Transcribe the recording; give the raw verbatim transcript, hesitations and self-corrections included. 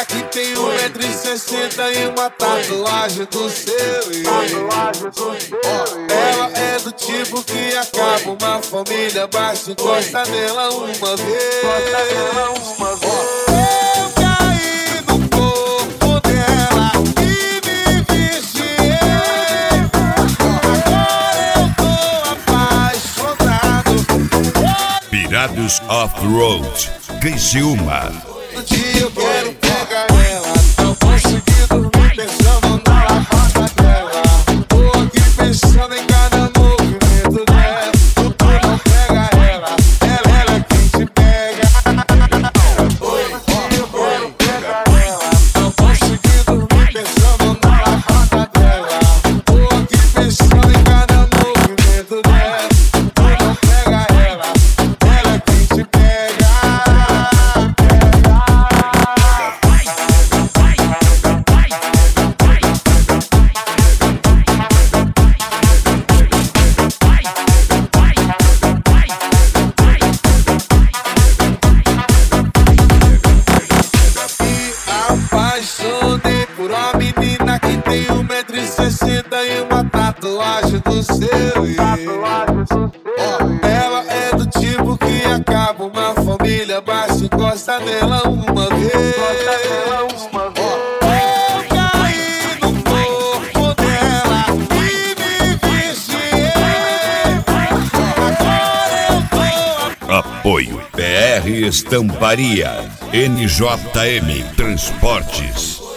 menina que tem um metro e sessenta e uma tatuagem do seu I. Ó, ela é do tipo que acaba uma família, basta encosta nela uma vez. Ó, eu caí no corpo dela e me viciei. Agora eu tô apaixonado. Pirados Off-Road, Criciúma. No dia eu quero pegar ela, não consegui dormir pensando na lavada dela. Tô aqui pensando em cada movimento dela. Tu não pega ela, ela, ela é quem te pega. Oi, ó, eu quero pegar ela, não consegui dormir pensando na lavada dela. Tô aqui pensando em cada movimento dela. Tu não pega ela, ela é quem te pega. Apaixonei por uma menina que tem um metro e sessenta e uma tatuagem do seu I. Ó, ela é do tipo que acaba uma família, basta encosta nela uma vez. Ó, eu caí no corpo dela e me viciei. Agora eu tô. Apoio P R Estamparia, N J M Transportes.